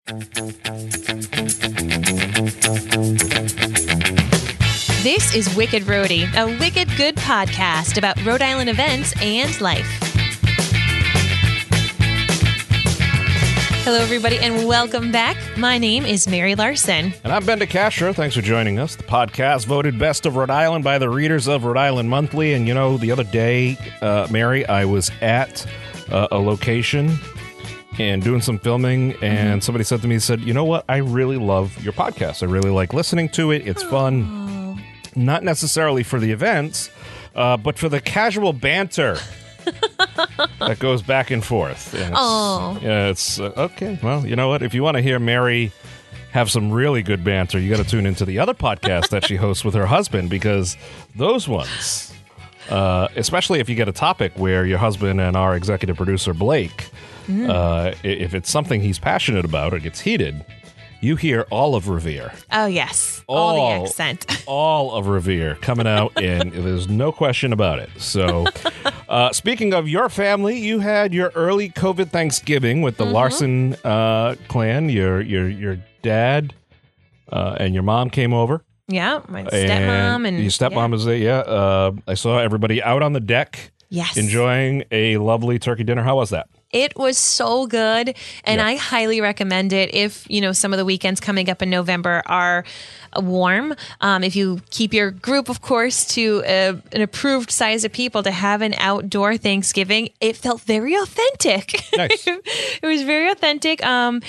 This is Wicked Roadie, a wicked good podcast about Rhode Island events and life. Hello, everybody, and welcome back. My name is Mary Larson. And I'm Ben DeCastro. Thanks for joining us. The podcast voted Best of Rhode Island by the readers of Rhode Island Monthly. And, you know, the other day, Mary, I was at a location and doing some filming, and somebody said to me, you know what? I really love your podcast. I really like listening to it. It's fun. Not necessarily for the events, but for the casual banter that goes back and forth. And it's okay. Well, you know what? If you want to hear Mary have some really good banter, you got to tune into the other podcast that she hosts with her husband, because those ones, especially if you get a topic where your husband and our executive producer, Blake, if it's something he's passionate about or gets heated, you hear all of Revere. Oh, yes. All the accent. All of Revere coming out, and there's no question about it. So, speaking of your family, you had your early COVID Thanksgiving with the Larson clan. Your dad and your mom came over. Yeah, my stepmom. And your stepmom is there, yeah. I saw everybody out on the deck. Yes. Enjoying a lovely turkey dinner. How was that? It was so good, and I highly recommend it if, you know, some of the weekends coming up in November are warm. If you keep your group, of course, to an approved size of people to have an outdoor Thanksgiving, it felt very authentic. Nice. It was very authentic.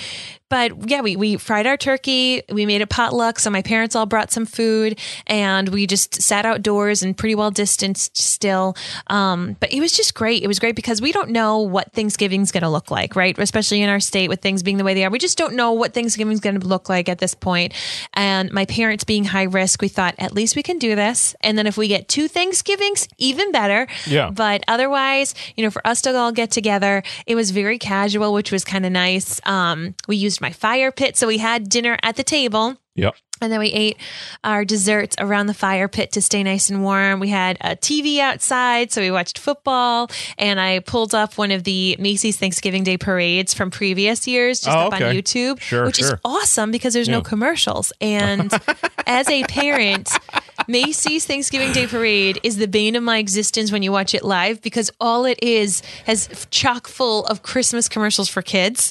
But yeah, we fried our turkey. We made a potluck. So my parents all brought some food, and we just sat outdoors and pretty well distanced still. But it was just great. It was great because we don't know what Thanksgiving's going to look like, right? Especially in our state with things being the way they are. We just don't know what Thanksgiving's going to look like at this point. And my parents being high risk, we thought at least we can do this. And then if we get 2 Thanksgivings, even better. Yeah. But otherwise, you know, for us to all get together, it was very casual, which was kind of nice. We used my fire pit. So we had dinner at the table. Yep. And then we ate our desserts around the fire pit to stay nice and warm. We had a TV outside, so we watched football. And I pulled up one of the Macy's Thanksgiving Day parades from previous years just up on YouTube, which is awesome because there's no commercials. And as a parent, Macy's Thanksgiving Day Parade is the bane of my existence when you watch it live, because all it is has chock full of Christmas commercials for kids.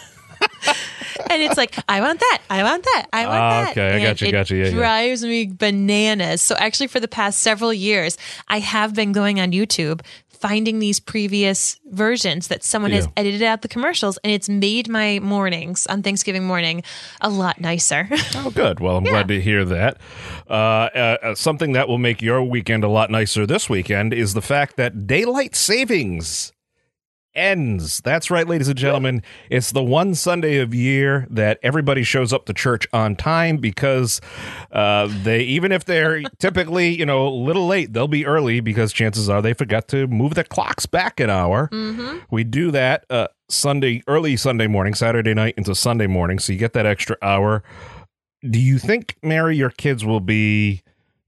And it's like, I want that. I want that. I want that. Okay, I got you. It drives me bananas. So actually for the past several years, I have been going on YouTube, finding these previous versions that someone has edited out the commercials, and it's made my mornings on Thanksgiving morning a lot nicer. Oh, good. Well, I'm glad to hear that. Something that will make your weekend a lot nicer this weekend is the fact that daylight savings ends. That's right, ladies and gentlemen. It's the one Sunday of year that everybody shows up to church on time, because they, even if they're typically, you know, a little late, they'll be early because chances are they forgot to move their clocks back an hour. We do that early Sunday morning, Saturday night into Sunday morning, so you get that extra hour. Do you think, Mary, your kids will be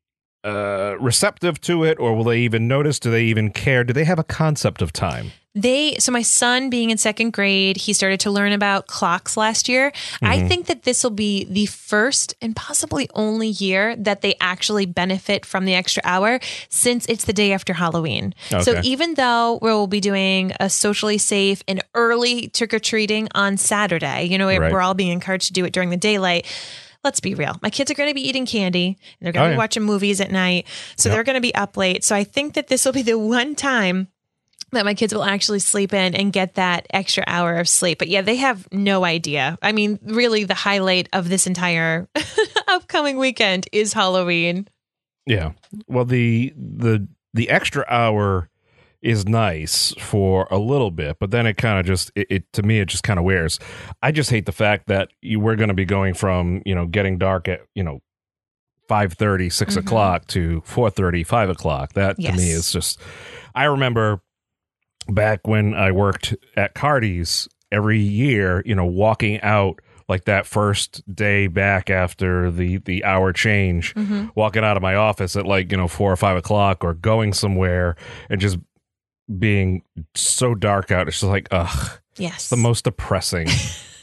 receptive to it, or will they even notice? Do they even care? Do they have a concept of time? So my son being in second grade, he started to learn about clocks last year. I think that this will be the first and possibly only year that they actually benefit from the extra hour, since it's the day after Halloween. Okay. So even though we'll be doing a socially safe and early trick-or-treating on Saturday, you know, we're all being encouraged to do it during the daylight. Let's be real. My kids are going to be eating candy, and they're going to be watching movies at night. So they're going to be up late. So I think that this will be the one time that my kids will actually sleep in and get that extra hour of sleep. But yeah, they have no idea. I mean, really the highlight of this entire upcoming weekend is Halloween. Yeah. Well, the extra hour is nice for a little bit, but then it kind of just, to me, it just kind of wears. I just hate the fact that we're going to be going from, you know, getting dark at, you know, 5:30, 6 o'clock to 4:30, 5 o'clock. That to me is just, I remember back when I worked at Cardi's every year, you know, walking out like that first day back after the hour change, walking out of my office at like, you know, 4 or 5 o'clock, or going somewhere and just being so dark out. It's just like, ugh. Yes. The most depressing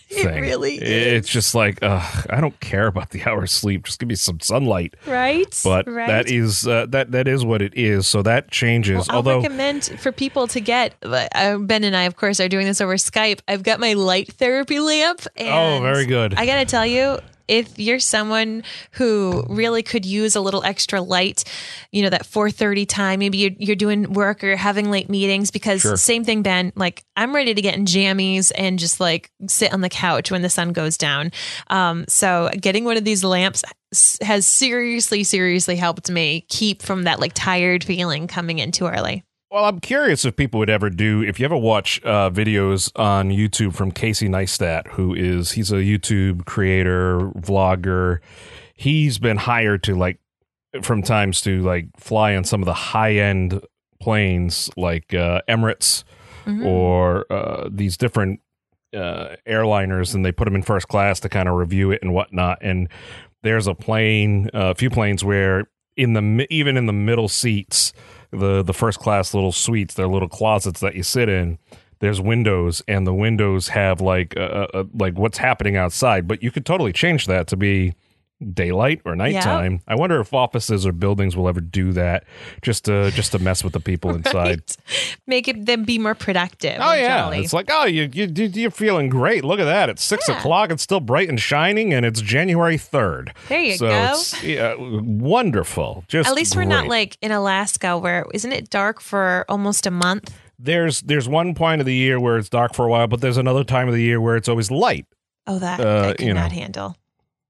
thing. It really It's just like, I don't care about the hour of sleep. Just give me some sunlight. Right. But right. that is that is what it is. So that changes. I'll recommend for people to get. Ben and I, of course, are doing this over Skype. I've got my light therapy lamp. And very good. I got to tell you, if you're someone who really could use a little extra light, that 4:30 time, maybe you're doing work or having late meetings, because same thing, Ben, like I'm ready to get in jammies and just like sit on the couch when the sun goes down. So getting one of these lamps has seriously helped me keep from that like tired feeling coming in too early. Well, I'm curious if people would ever if you ever watch videos on YouTube from Casey Neistat, he's a YouTube creator, vlogger. He's been hired to from times to fly on some of the high end planes like Emirates or these different airliners, and they put them in first class to kind of review it and whatnot. And there's a few planes where even in the middle seats, the first class little suites, they're little closets that you sit in. There's windows, and the windows have like what's happening outside, but you could totally change that to be daylight or nighttime. Yeah. I wonder if offices or buildings will ever do that just to mess with the people inside. Make them be more productive. Oh yeah, jolly. It's like, you're feeling great. Look at that. It's 6 o'clock. It's still bright and shining, and it's January 3rd. There you go. It's wonderful. Just at least great. We're not like in Alaska, where isn't it dark for almost a month? There's one point of the year where it's dark for a while, but there's another time of the year where it's always light. Oh, that I cannot handle.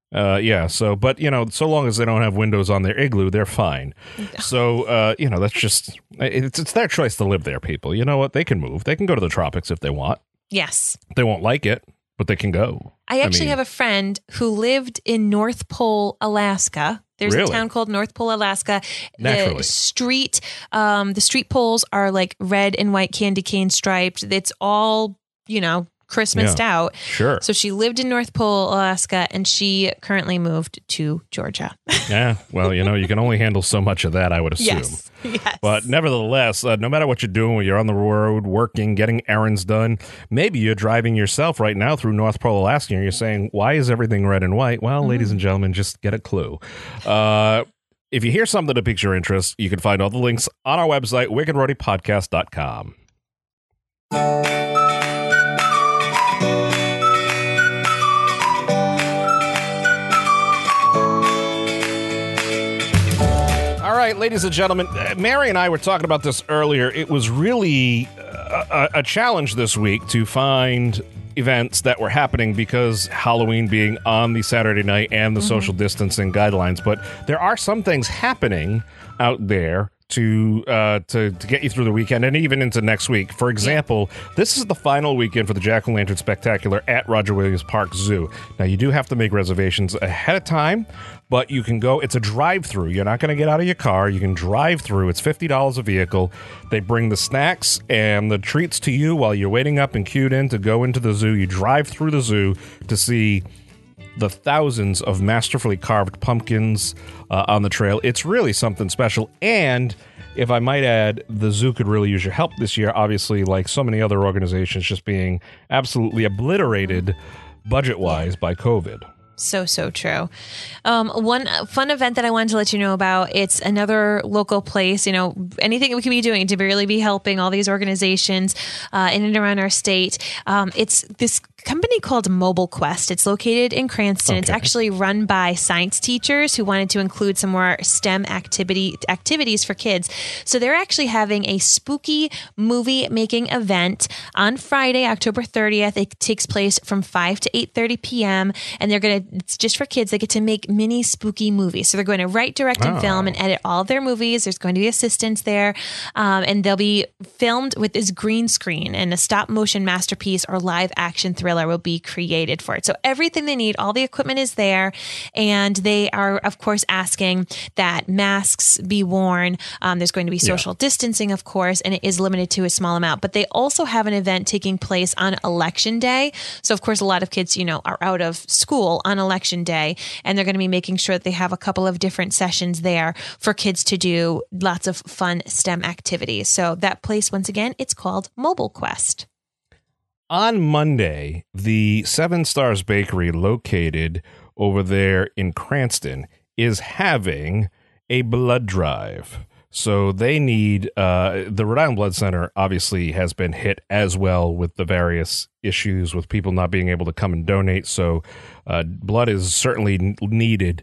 But so long as they don't have windows on their igloo, they're fine. So, that's just, it's their choice to live there, people. You know what? They can move. They can go to the tropics if they want. Yes. They won't like it, but they can go. I actually have a friend who lived in North Pole, Alaska. There's a town called North Pole, Alaska. Naturally. The street poles are like red and white candy cane striped. It's all, Christmased out. Sure. So she lived in North Pole, Alaska, and she currently moved to Georgia. Yeah. Well, you can only handle so much of that, I would assume. Yes. But nevertheless, no matter what you're doing, when you're on the road, working, getting errands done, maybe you're driving yourself right now through North Pole, Alaska, and you're saying, why is everything red and white? Well, ladies and gentlemen, just get a clue. If you hear something that piques your interest, you can find all the links on our website, wickedroadypodcast.com. All right, ladies and gentlemen, Mary and I were talking about this earlier. It was really a challenge this week to find events that were happening because Halloween being on the Saturday night and the social distancing guidelines. But there are some things happening out there to get you through the weekend and even into next week. For example, this is the final weekend for the Jack-O-Lantern Spectacular at Roger Williams Park Zoo. Now, you do have to make reservations ahead of time, but you can go. It's a drive-through. You're not going to get out of your car. You can drive through. It's $50 a vehicle. They bring the snacks and the treats to you while you're waiting up and queued in to go into the zoo. You drive through the zoo to see the thousands of masterfully carved pumpkins on the trail. It's really something special. And if I might add, the zoo could really use your help this year. Obviously, like so many other organizations, just being absolutely obliterated budget-wise by COVID. So true. One fun event that I wanted to let you know about, it's another local place, anything we can be doing to really be helping all these organizations in and around our state. It's this company called Mobile Quest. It's located in Cranston. Okay. It's actually run by science teachers who wanted to include some more STEM activities for kids. So they're actually having a spooky movie making event on Friday, October 30th. It takes place from 5 to 8:30 p.m. and it's just for kids. They get to make mini spooky movies. So they're going to write, direct, and film and edit all of their movies. There's going to be assistants there. And they'll be filmed with this green screen, and a stop motion masterpiece or live action thriller will be created for it. So everything they need, all the equipment is there. And they are, of course, asking that masks be worn. There's going to be social distancing, of course, and it is limited to a small amount. But they also have an event taking place on Election Day. So, of course, a lot of kids, are out of school on Election Day, and they're going to be making sure that they have a couple of different sessions there for kids to do lots of fun STEM activities. So that place, once again, it's called Mobile Quest. On Monday, the Seven Stars Bakery located over there in Cranston is having a blood drive. So they need, the Rhode Island Blood Center obviously has been hit as well with the various issues with people not being able to come and donate. So blood is certainly needed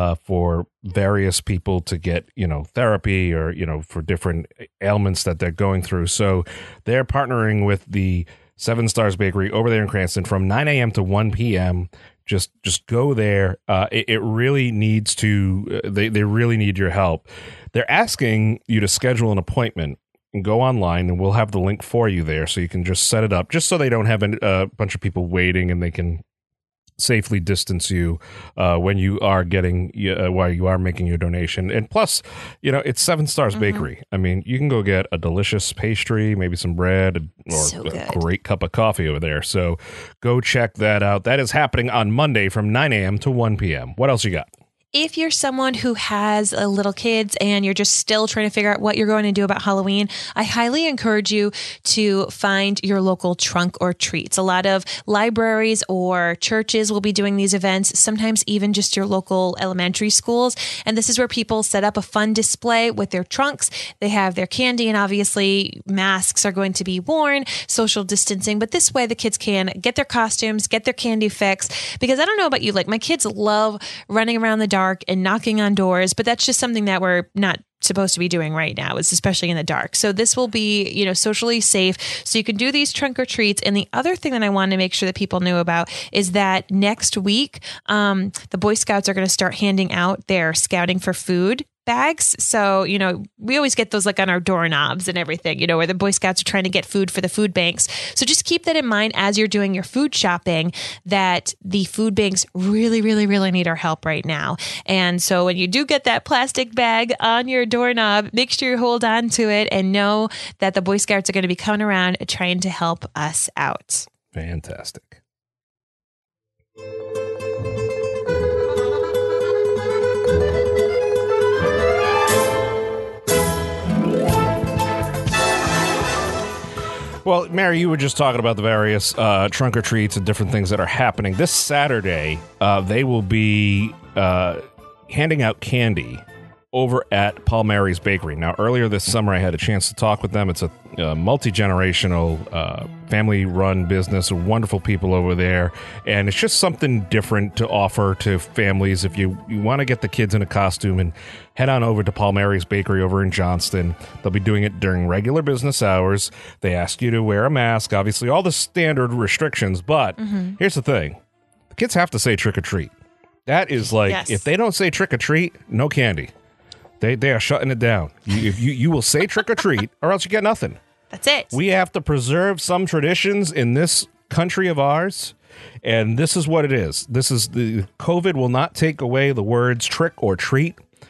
for various people to get, therapy or, for different ailments that they're going through. So they're partnering with the Seven Stars Bakery over there in Cranston from 9 a.m. to 1 p.m. Just go there. It really needs to, they really need your help. They're asking you to schedule an appointment and go online, and we'll have the link for you there so you can just set it up, just so they don't have a bunch of people waiting and they can safely distance you when you are getting while you are making your donation. And plus, it's Seven Stars Bakery. I mean, you can go get a delicious pastry, maybe some bread, or a great cup of coffee over there. So go check that out. That is happening on Monday from 9 a.m. to 1 p.m. What else you got? If you're someone who has little kids and you're just still trying to figure out what you're going to do about Halloween, I highly encourage you to find your local trunk or treats. A lot of libraries or churches will be doing these events, sometimes even just your local elementary schools. And this is where people set up a fun display with their trunks. They have their candy, and obviously masks are going to be worn, social distancing. But this way the kids can get their costumes, get their candy fix. Because I don't know about you, like my kids love running around the dark and knocking on doors, but that's just something that we're not supposed to be doing right now, is especially in the dark. So this will be, socially safe. So you can do these trunk or treats. And the other thing that I wanted to make sure that people knew about is that next week, the Boy Scouts are going to start handing out their Scouting for Food bags. So, we always get those like on our doorknobs and everything, where the Boy Scouts are trying to get food for the food banks. So just keep that in mind as you're doing your food shopping, that the food banks really, really, really need our help right now. And so when you do get that plastic bag on your doorknob, make sure you hold on to it and know that the Boy Scouts are going to be coming around trying to help us out. Fantastic. Well, Mary, you were just talking about the various trunk or treats and different things that are happening. This Saturday, they will be handing out candy over at Paul Mary's Bakery. Now, earlier this summer, I had a chance to talk with them. It's a multi-generational, family-run business, wonderful people over there, and it's just something different to offer to families. If you want to get the kids in a costume, and head on over to Paul Mary's Bakery over in Johnston. They'll be doing it during regular business hours. They ask you to wear a mask, obviously, all the standard restrictions, but here's the thing. The kids have to say trick or treat. That is like, if they don't say trick or treat, no candy. They are shutting it down. You will say trick or treat, or else you get nothing. That's it. We have to preserve some traditions in this country of ours, and this is what it is. This is the COVID will not take away the words trick or treat.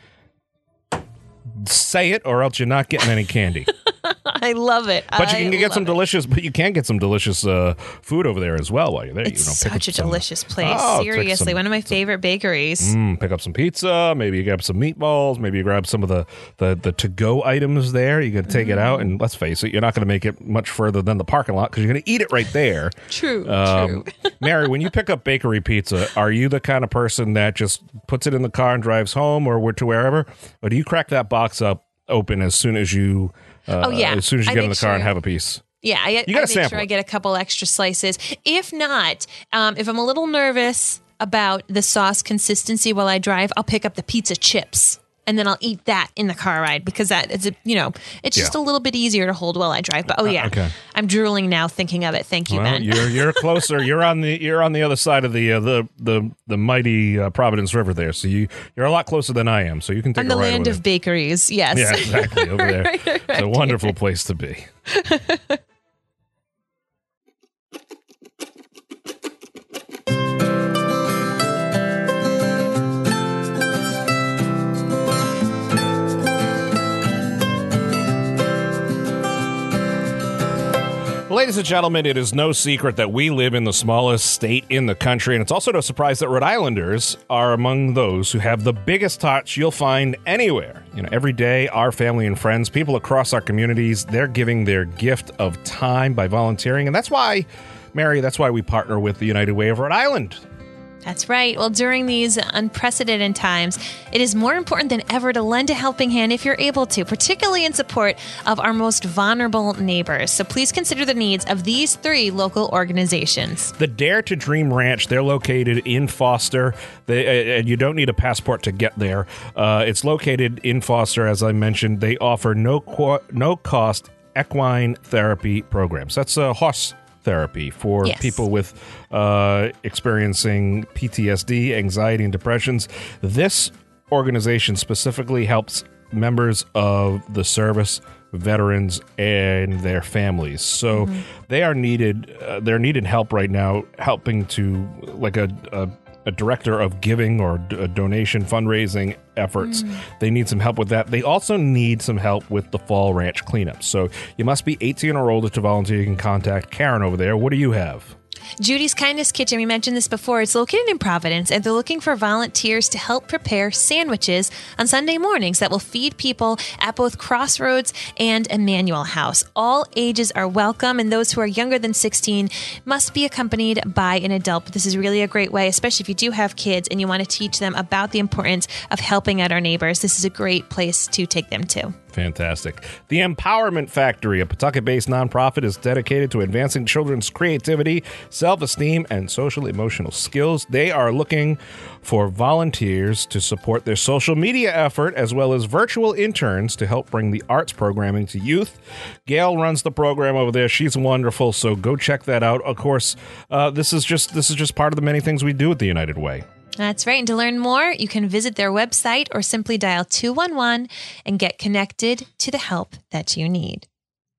Say it, or else you're not getting any candy. I love it. But you can get some delicious. But you can get some delicious food over there as well while you're there. It's such a delicious place. Seriously, one of my favorite bakeries. Pick up some pizza. Maybe you grab some meatballs. Maybe you grab some of the to-go items there. You can take it out, and let's face it, you're not going to make it much further than the parking lot because you're going to eat it right there. True. Mary, when you pick up bakery pizza, are you the kind of person that just puts it in the car and drives home or to wherever, or do you crack that box up open as soon as you? As soon as you get in the car and have a piece. Yeah, I make sure I get a couple extra slices. If not, if I'm a little nervous about the sauce consistency while I drive, I'll pick up the pizza chips. And then I'll eat that in the car ride because that is, it's just a little bit easier to hold while I drive. But okay. I'm drooling now thinking of it. Thank you, Ben. You're closer. You're on the other side of the mighty Providence River there. So you're a lot closer than I am. So you can take on the land of bakeries. Yes. Yeah, exactly. Over there. Right, it's a wonderful place to be. Ladies and gentlemen, it is no secret that we live in the smallest state in the country, and it's also no surprise that Rhode Islanders are among those who have the biggest hearts you'll find anywhere. Every day, our family and friends, people across our communities, they're giving their gift of time by volunteering, and that's why Mary, that's why we partner with the United Way of Rhode Island. That's right. Well, during these unprecedented times, it is more important than ever to lend a helping hand if you're able to, particularly in support of our most vulnerable neighbors. So please consider the needs of these 3 local organizations. The Dare to Dream Ranch, they're located in Foster, and you don't need a passport to get there. It's located in Foster, as I mentioned. They offer no-cost equine therapy programs. That's a horse therapy for people with experiencing PTSD, anxiety, and depressions. This organization specifically helps members of the service, veterans, and their families. So they are needed. They're needed help right now, helping to like a director of giving or donation fundraising efforts. They need some help with that. They also need some help with the fall ranch cleanup. So you must be 18 or older to volunteer. You can contact Karen over there. What do you have? Judy's Kindness Kitchen, we mentioned this before, it's located in Providence, and they're looking for volunteers to help prepare sandwiches on Sunday mornings that will feed people at both Crossroads and Emmanuel House. All ages are welcome, and those who are younger than 16 must be accompanied by an adult. But this is really a great way, especially if you do have kids and you want to teach them about the importance of helping out our neighbors. This is a great place to take them to. Fantastic. The Empowerment Factory, a Pawtucket-based nonprofit, is dedicated to advancing children's creativity, self-esteem, and social-emotional skills. They are looking for volunteers to support their social media effort, as well as virtual interns to help bring the arts programming to youth. Gail runs the program over there. She's wonderful, so go check that out. Of course, this is just part of the many things we do at the United Way. That's right. And to learn more, you can visit their website or simply dial 211 and get connected to the help that you need.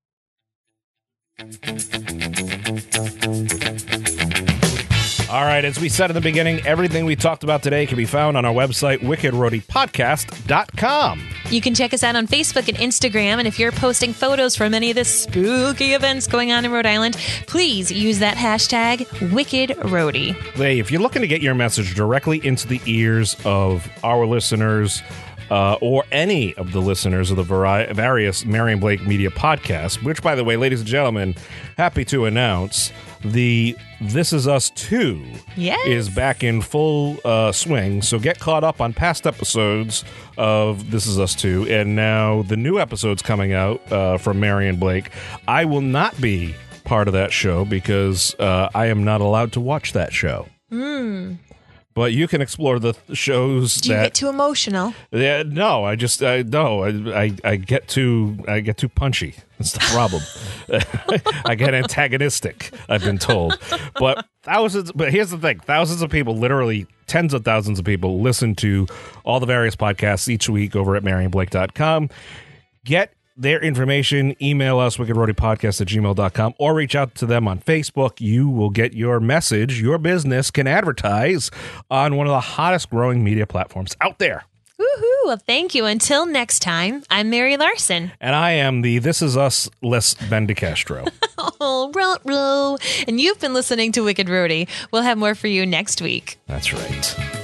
All right, as we said in the beginning, everything we talked about today can be found on our website, wickedroadiepodcast.com. You can check us out on Facebook and Instagram, and if you're posting photos from any of the spooky events going on in Rhode Island, please use that hashtag WickedRhody. Hey, if you're looking to get your message directly into the ears of our listeners, or any of the listeners of the various Mary and Blake Media podcasts, which, by the way, ladies and gentlemen, happy to announce the This Is Us 2 is back in full swing. So get caught up on past episodes of This Is Us 2. And now the new episode's coming out from Mary and Blake. I will not be part of that show because I am not allowed to watch that show. But you can explore the shows. Do you get too emotional? Yeah, no, I get too punchy. That's the problem. I get antagonistic, I've been told. But here's the thing. Thousands of people, literally tens of thousands of people, listen to all the various podcasts each week over at maryandblake.com. Get their information, email us, wickedroadiepodcast@gmail.com, or reach out to them on Facebook. You will get your message. Your business can advertise on one of the hottest growing media platforms out there. Woohoo! Well, thank you. Until next time, I'm Mary Larson. And I am the This Is Us Les Ben DeCastro. Oh, ruh-roh. And you've been listening to Wicked Rhody. We'll have more for you next week. That's right.